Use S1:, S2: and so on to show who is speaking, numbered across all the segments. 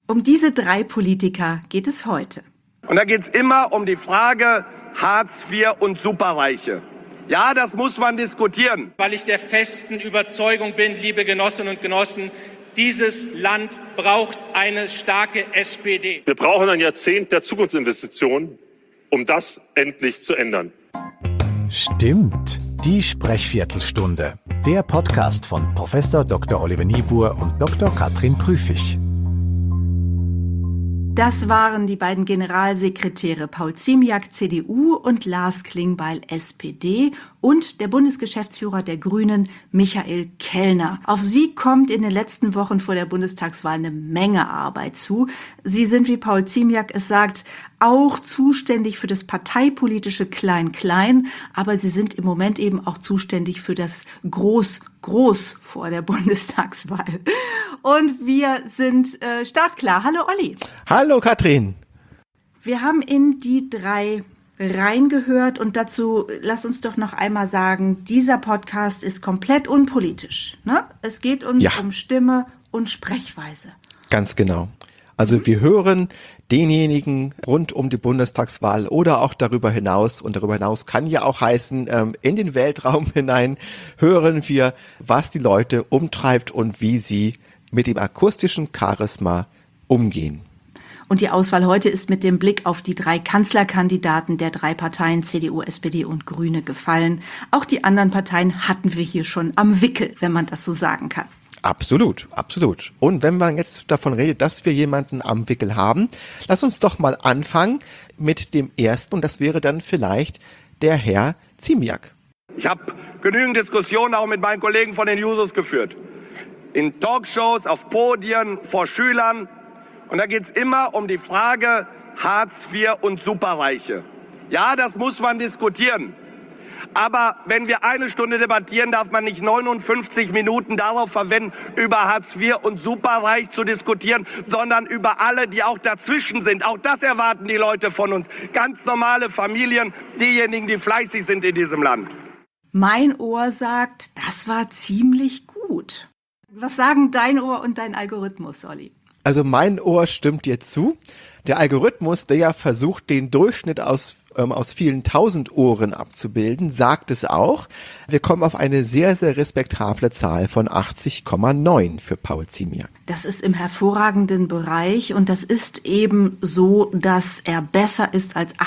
S1: Um diese drei Politiker geht es heute.
S2: Und da geht es immer um die Frage Hartz IV und Superreiche. Ja, das muss man diskutieren.
S3: Weil ich der festen Überzeugung bin, liebe Genossinnen und Genossen, dieses Land braucht eine starke SPD.
S4: Wir brauchen ein Jahrzehnt der Zukunftsinvestitionen, um das endlich zu ändern.
S5: Stimmt, die Sprechviertelstunde. Der Podcast von Prof. Dr. Oliver Niebuhr und Dr. Katrin Prüfig.
S1: Das waren die beiden Generalsekretäre Paul Ziemiak, CDU, und Lars Klingbeil, SPD, und der Bundesgeschäftsführer der Grünen, Michael Kellner. Auf sie kommt in den letzten Wochen vor der Bundestagswahl eine Menge Arbeit zu. Sie sind, wie Paul Ziemiak es sagt, auch zuständig für das parteipolitische Klein-Klein, aber sie sind im Moment eben auch zuständig für das Groß vor der Bundestagswahl. Und wir sind startklar. Hallo Olli.
S6: Hallo Katrin.
S1: Wir haben in die drei reingehört und dazu lass uns doch noch einmal sagen, dieser Podcast ist komplett unpolitisch. Ne? Es geht uns um Stimme und Sprechweise.
S6: Ganz genau. Also wir hören denjenigen rund um die Bundestagswahl oder auch darüber hinaus, und darüber hinaus kann ja auch heißen, in den Weltraum hinein hören wir, was die Leute umtreibt und wie sie mit dem akustischen Charisma umgehen.
S1: Und die Auswahl heute ist mit dem Blick auf die drei Kanzlerkandidaten der drei Parteien CDU, SPD und Grüne gefallen. Auch die anderen Parteien hatten wir hier schon am Wickel, wenn man das so sagen kann.
S6: Absolut, absolut. Und wenn man jetzt davon redet, dass wir jemanden am Wickel haben, lass uns doch mal anfangen mit dem ersten, und das wäre dann vielleicht der Herr Ziemiak.
S2: Ich habe genügend Diskussionen auch mit meinen Kollegen von den Jusos geführt. In Talkshows, auf Podien, vor Schülern. Und da geht es immer um die Frage Hartz IV und Superreiche. Ja, das muss man diskutieren. Aber wenn wir eine Stunde debattieren, darf man nicht 59 Minuten darauf verwenden, über Hartz IV und Superreich zu diskutieren, sondern über alle, die auch dazwischen sind. Auch das erwarten die Leute von uns. Ganz normale Familien, diejenigen, die fleißig sind in diesem Land.
S1: Mein Ohr sagt, das war ziemlich gut. Was sagen dein Ohr und dein Algorithmus, Olli?
S6: Also mein Ohr stimmt dir zu. Der Algorithmus, der ja versucht, den Durchschnitt aus vielen tausend Ohren abzubilden, sagt es auch. Wir kommen auf eine sehr, sehr respektable Zahl von 80,9 für Paul Ziemiak.
S1: Das ist im hervorragenden Bereich und das ist eben so, dass er besser ist als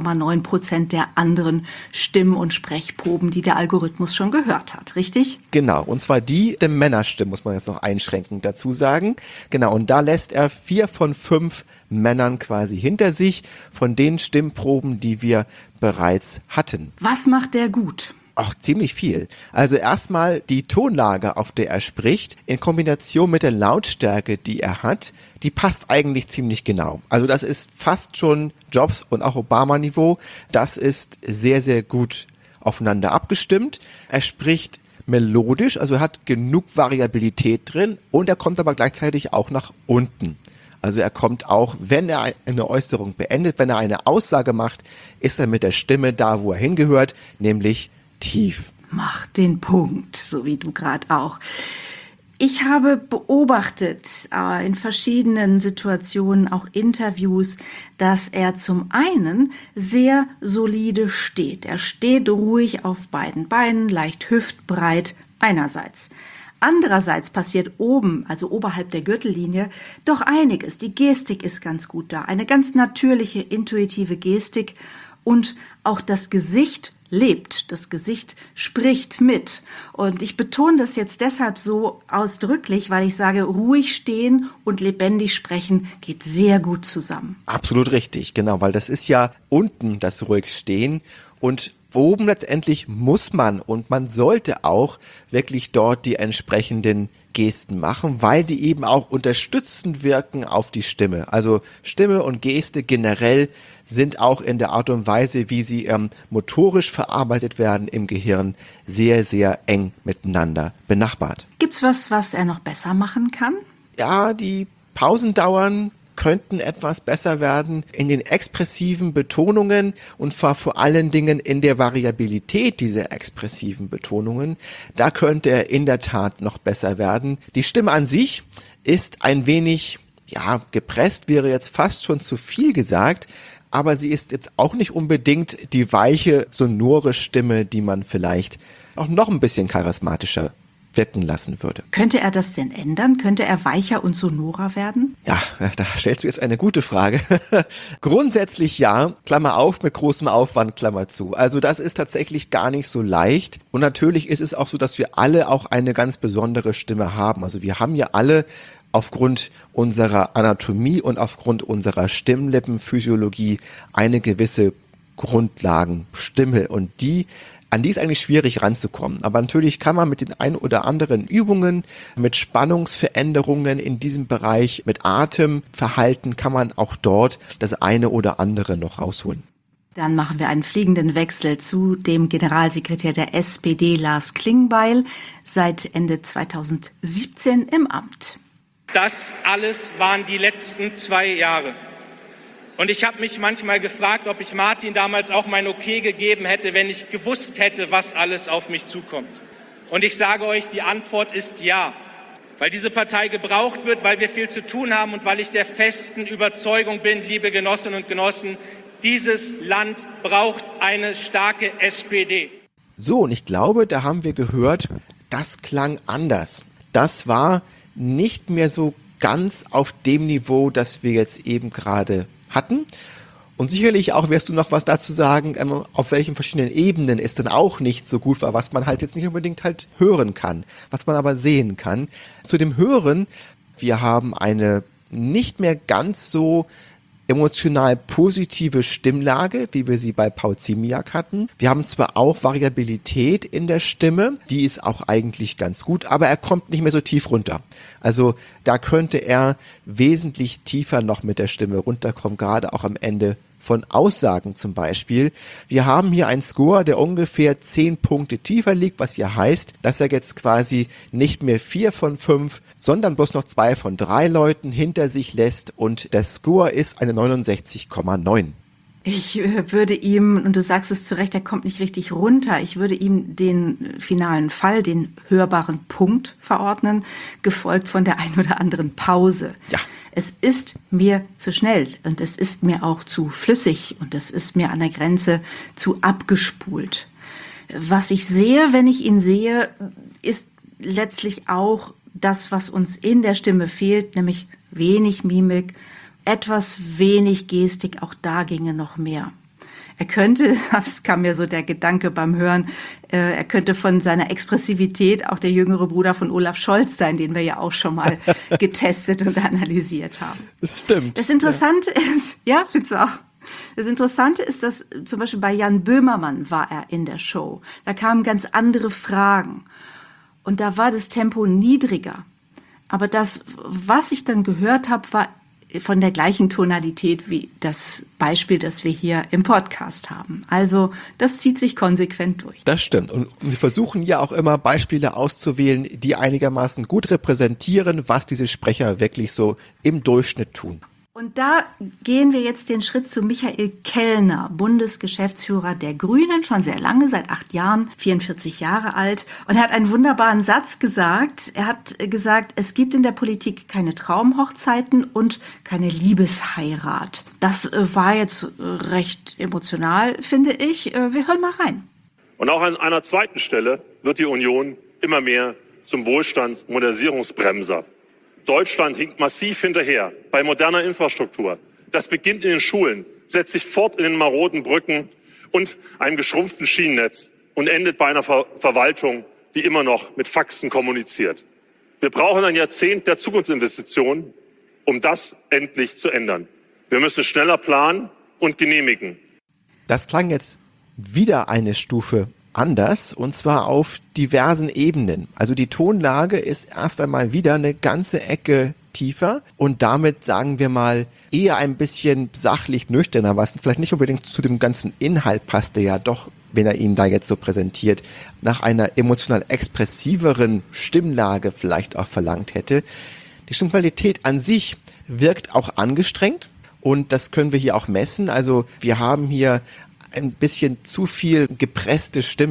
S1: 80,9% der anderen Stimm- und Sprechproben, die der Algorithmus schon gehört hat, richtig?
S6: Genau, und zwar die der Männerstimmen, muss man jetzt noch einschränkend dazu sagen. Genau, und da lässt er 4 von 5 Männern quasi hinter sich von den Stimmproben, die wir bereits hatten.
S1: Was macht der gut?
S6: Auch ziemlich viel. Also erstmal die Tonlage, auf der er spricht, in Kombination mit der Lautstärke, die er hat, die passt eigentlich ziemlich genau. Also das ist fast schon Jobs- und auch Obama-Niveau. Das ist sehr, sehr gut aufeinander abgestimmt. Er spricht melodisch, also er hat genug Variabilität drin und er kommt aber gleichzeitig auch nach unten. Also er kommt auch, wenn er eine Äußerung beendet, wenn er eine Aussage macht, ist er mit der Stimme da, wo er hingehört, nämlich tief.
S1: Mach den Punkt, so wie du gerade auch. Ich habe beobachtet in verschiedenen Situationen, auch Interviews, dass er zum einen sehr solide steht. Er steht ruhig auf beiden Beinen, leicht hüftbreit einerseits. Andererseits passiert oben, also oberhalb der Gürtellinie, doch einiges. Die Gestik ist ganz gut da, eine ganz natürliche, intuitive Gestik und auch das Gesicht lebt, das Gesicht spricht mit. Und ich betone das jetzt deshalb so ausdrücklich, weil ich sage, ruhig stehen und lebendig sprechen geht sehr gut zusammen.
S6: Absolut richtig, genau, weil das ist ja unten das ruhig stehen und oben letztendlich muss man und man sollte auch wirklich dort die entsprechenden Gesten machen, weil die eben auch unterstützend wirken auf die Stimme. Also Stimme und Geste generell sind auch in der Art und Weise, wie sie motorisch verarbeitet werden im Gehirn, sehr, sehr eng miteinander benachbart.
S1: Gibt's was er noch besser machen kann?
S6: Ja, die Pausendauern könnten etwas besser werden in den expressiven Betonungen und zwar vor allen Dingen in der Variabilität dieser expressiven Betonungen. Da könnte er in der Tat noch besser werden. Die Stimme an sich ist ein wenig ja, gepresst wäre jetzt fast schon zu viel gesagt, aber sie ist jetzt auch nicht unbedingt die weiche, sonore Stimme, die man vielleicht auch noch ein bisschen charismatischer wirken lassen würde.
S1: Könnte er das denn ändern? Könnte er weicher und sonorer werden?
S6: Ja, da stellst du jetzt eine gute Frage. Grundsätzlich ja, Klammer auf, mit großem Aufwand, Klammer zu. Also das ist tatsächlich gar nicht so leicht. Und natürlich ist es auch so, dass wir alle auch eine ganz besondere Stimme haben. Also wir haben ja alle aufgrund unserer Anatomie und aufgrund unserer Stimmlippenphysiologie eine gewisse Grundlagenstimme und an die ist eigentlich schwierig ranzukommen. Aber natürlich kann man mit den ein oder anderen Übungen, mit Spannungsveränderungen in diesem Bereich, mit Atemverhalten kann man auch dort das eine oder andere noch rausholen.
S1: Dann machen wir einen fliegenden Wechsel zu dem Generalsekretär der SPD, Lars Klingbeil, seit Ende 2017 im Amt.
S3: Das alles waren die letzten 2 Jahre. Und ich habe mich manchmal gefragt, ob ich Martin damals auch mein Okay gegeben hätte, wenn ich gewusst hätte, was alles auf mich zukommt. Und ich sage euch, die Antwort ist ja. Weil diese Partei gebraucht wird, weil wir viel zu tun haben und weil ich der festen Überzeugung bin, liebe Genossinnen und Genossen, dieses Land braucht eine starke SPD.
S6: So, und ich glaube, da haben wir gehört, das klang anders. Das war nicht mehr so ganz auf dem Niveau, das wir jetzt eben gerade hatten. Und sicherlich auch wirst du noch was dazu sagen, auf welchen verschiedenen Ebenen es dann auch nicht so gut war, was man halt jetzt nicht unbedingt halt hören kann, was man aber sehen kann. Zu dem Hören, wir haben eine nicht mehr ganz so emotional positive Stimmlage, wie wir sie bei Paul Ziemiak hatten. Wir haben zwar auch Variabilität in der Stimme, die ist auch eigentlich ganz gut, aber er kommt nicht mehr so tief runter. Also da könnte er wesentlich tiefer noch mit der Stimme runterkommen, gerade auch am Ende von Aussagen zum Beispiel. Wir haben hier einen Score, der ungefähr 10 Punkte tiefer liegt, was ja heißt, dass er jetzt quasi nicht mehr 4 von 5, sondern bloß noch 2 von 3 Leuten hinter sich lässt und der Score ist eine 69,9.
S1: Ich würde ihm, und du sagst es zu Recht, er kommt nicht richtig runter, ich würde ihm den finalen Fall, den hörbaren Punkt verordnen, gefolgt von der ein oder anderen Pause.
S6: Ja.
S1: Es ist mir zu schnell und es ist mir auch zu flüssig und es ist mir an der Grenze zu abgespult. Was ich sehe, wenn ich ihn sehe, ist letztlich auch das, was uns in der Stimme fehlt, nämlich wenig Mimik, etwas wenig Gestik, auch da ginge noch mehr. Er könnte, das kam mir so der Gedanke beim Hören, er könnte von seiner Expressivität auch der jüngere Bruder von Olaf Scholz sein, den wir ja auch schon mal getestet und analysiert haben.
S6: Das stimmt.
S1: Das Interessante ist, ja, findest du auch? Das Interessante ist, dass zum Beispiel bei Jan Böhmermann war er in der Show. Da kamen ganz andere Fragen. Und da war das Tempo niedriger. Aber das, was ich dann gehört habe, war von der gleichen Tonalität wie das Beispiel, das wir hier im Podcast haben. Also das zieht sich konsequent durch.
S6: Das stimmt. Und wir versuchen ja auch immer Beispiele auszuwählen, die einigermaßen gut repräsentieren, was diese Sprecher wirklich so im Durchschnitt tun.
S1: Und da gehen wir jetzt den Schritt zu Michael Kellner, Bundesgeschäftsführer der Grünen, schon sehr lange, seit 8 Jahren, 44 Jahre alt. Und er hat einen wunderbaren Satz gesagt. Er hat gesagt, es gibt in der Politik keine Traumhochzeiten und keine Liebesheirat. Das war jetzt recht emotional, finde ich. Wir hören mal rein.
S4: Und auch an einer zweiten Stelle wird die Union immer mehr zum Wohlstandsmodernisierungsbremser. Deutschland hinkt massiv hinterher bei moderner Infrastruktur. Das beginnt in den Schulen, setzt sich fort in den maroden Brücken und einem geschrumpften Schienennetz und endet bei einer Verwaltung, die immer noch mit Faxen kommuniziert. Wir brauchen ein Jahrzehnt der Zukunftsinvestitionen, um das endlich zu ändern. Wir müssen schneller planen und genehmigen.
S6: Das klang jetzt wieder eine Stufe anders, und zwar auf diversen Ebenen. Also die Tonlage ist erst einmal wieder eine ganze Ecke tiefer und damit, sagen wir mal, eher ein bisschen sachlich nüchterner, was vielleicht nicht unbedingt zu dem ganzen Inhalt passte, ja doch, wenn er ihn da jetzt so präsentiert, nach einer emotional expressiveren Stimmlage vielleicht auch verlangt hätte. Die Stimmqualität an sich wirkt auch angestrengt und das können wir hier auch messen. Also wir haben hier ein bisschen zu viel gepresste Stimme.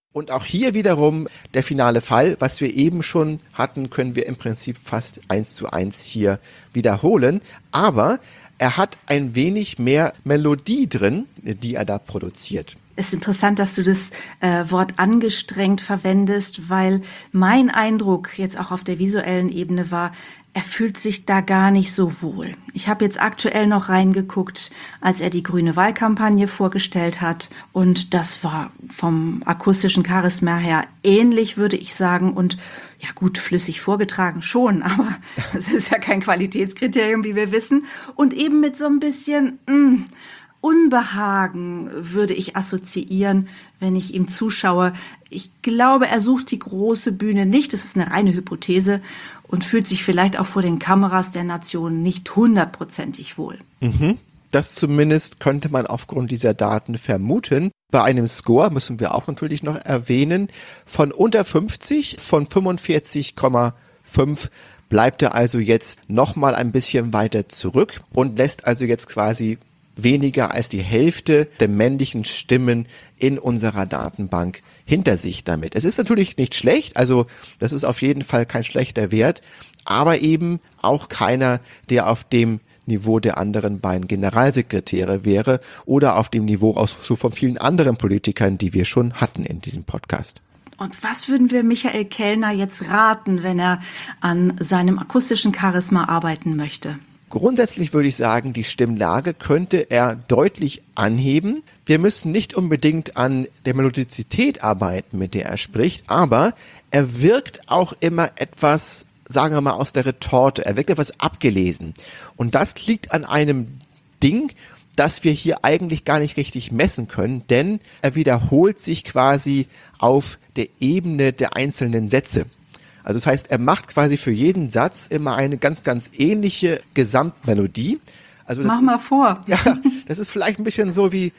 S6: Und auch hier wiederum der finale Fall, was wir eben schon hatten, können wir im Prinzip fast 1:1 hier wiederholen. Aber er hat ein wenig mehr Melodie drin, die er da produziert.
S1: Es ist interessant, dass du das Wort angestrengt verwendest, weil mein Eindruck jetzt auch auf der visuellen Ebene war, er fühlt sich da gar nicht so wohl. Ich habe jetzt aktuell noch reingeguckt, als er die grüne Wahlkampagne vorgestellt hat. Und das war vom akustischen Charisma her ähnlich, würde ich sagen. Und ja gut, flüssig vorgetragen schon, aber es ist ja kein Qualitätskriterium, wie wir wissen. Und eben mit so ein bisschen Unbehagen würde ich assoziieren, wenn ich ihm zuschaue. Ich glaube, er sucht die große Bühne nicht, das ist eine reine Hypothese, und fühlt sich vielleicht auch vor den Kameras der Nation nicht 100%ig wohl.
S6: Das zumindest könnte man aufgrund dieser Daten vermuten. Bei einem Score müssen wir auch natürlich noch erwähnen, von unter 50, von 45,5 bleibt er also jetzt nochmal ein bisschen weiter zurück und lässt also jetzt quasi weniger als die Hälfte der männlichen Stimmen in unserer Datenbank hinter sich damit. Es ist natürlich nicht schlecht, also das ist auf jeden Fall kein schlechter Wert, aber eben auch keiner, der auf dem Niveau der anderen beiden Generalsekretäre wäre oder auf dem Niveau aus von vielen anderen Politikern, die wir schon hatten in diesem Podcast.
S1: Und was würden wir Michael Kellner jetzt raten, wenn er an seinem akustischen Charisma arbeiten möchte?
S6: Grundsätzlich würde ich sagen, die Stimmlage könnte er deutlich anheben. Wir müssen nicht unbedingt an der Melodizität arbeiten, mit der er spricht, aber er wirkt auch immer etwas, sagen wir mal, aus der Retorte. Er wirkt etwas abgelesen. Und das liegt an einem Ding, das wir hier eigentlich gar nicht richtig messen können, denn er wiederholt sich quasi auf der Ebene der einzelnen Sätze. Also das heißt, er macht quasi für jeden Satz immer eine ganz, ganz ähnliche Gesamtmelodie. Also das
S1: Mach mal vor.
S6: Ja, das ist vielleicht ein bisschen so wie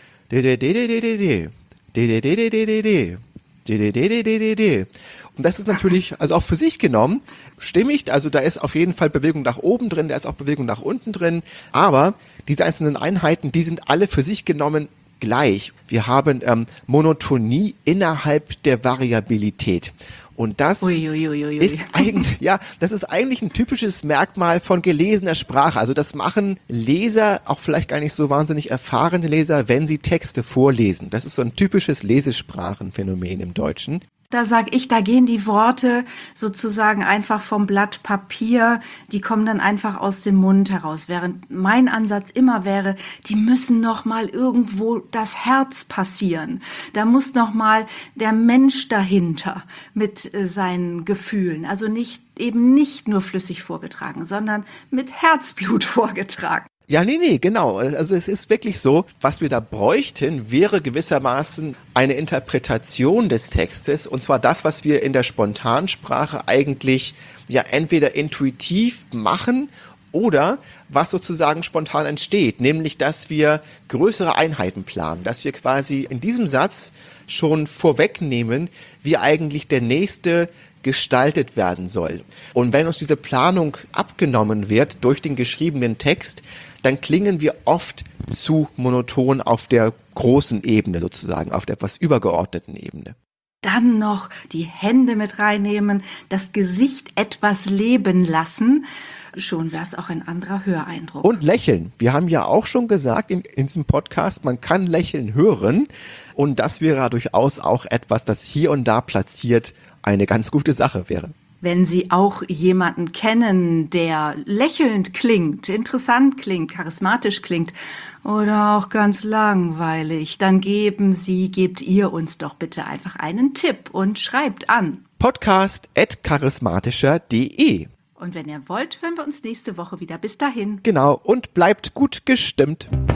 S6: und das ist natürlich, also auch für sich genommen, stimmig, also da ist auf jeden Fall Bewegung nach oben drin, da ist auch Bewegung nach unten drin, aber diese einzelnen Einheiten, die sind alle für sich genommen gleich. Wir haben Monotonie innerhalb der Variabilität. Und das ist eigentlich, das ist eigentlich ein typisches Merkmal von gelesener Sprache. Also das machen Leser, auch vielleicht gar nicht so wahnsinnig erfahrene Leser, wenn sie Texte vorlesen. Das ist so ein typisches Lesesprachenphänomen im Deutschen.
S1: Da sag ich, da gehen die Worte sozusagen einfach vom Blatt Papier, die kommen dann einfach aus dem Mund heraus. Während mein Ansatz immer wäre, die müssen noch mal irgendwo das Herz passieren. Da muss noch mal der Mensch dahinter mit seinen Gefühlen. Also eben nicht nur flüssig vorgetragen, sondern mit Herzblut vorgetragen.
S6: Ja, nee, genau. Also es ist wirklich so, was wir da bräuchten, wäre gewissermaßen eine Interpretation des Textes, und zwar das, was wir in der Spontansprache eigentlich ja entweder intuitiv machen oder was sozusagen spontan entsteht, nämlich dass wir größere Einheiten planen, dass wir quasi in diesem Satz schon vorwegnehmen, wie eigentlich der nächste gestaltet werden soll. Und wenn uns diese Planung abgenommen wird durch den geschriebenen Text, dann klingen wir oft zu monoton auf der großen Ebene sozusagen, auf der etwas übergeordneten Ebene.
S1: Dann noch die Hände mit reinnehmen, das Gesicht etwas leben lassen. Schon wäre es auch ein anderer Höreindruck.
S6: Und lächeln. Wir haben ja auch schon gesagt in diesem Podcast, man kann Lächeln hören. Und das wäre durchaus auch etwas, das hier und da platziert eine ganz gute Sache wäre.
S1: Wenn Sie auch jemanden kennen, der lächelnd klingt, interessant klingt, charismatisch klingt oder auch ganz langweilig, dann gebt ihr uns doch bitte einfach einen Tipp und schreibt an.
S6: podcast@charismatischer.de.
S1: Und wenn ihr wollt, hören wir uns nächste Woche wieder. Bis dahin.
S6: Genau, und bleibt gut gestimmt.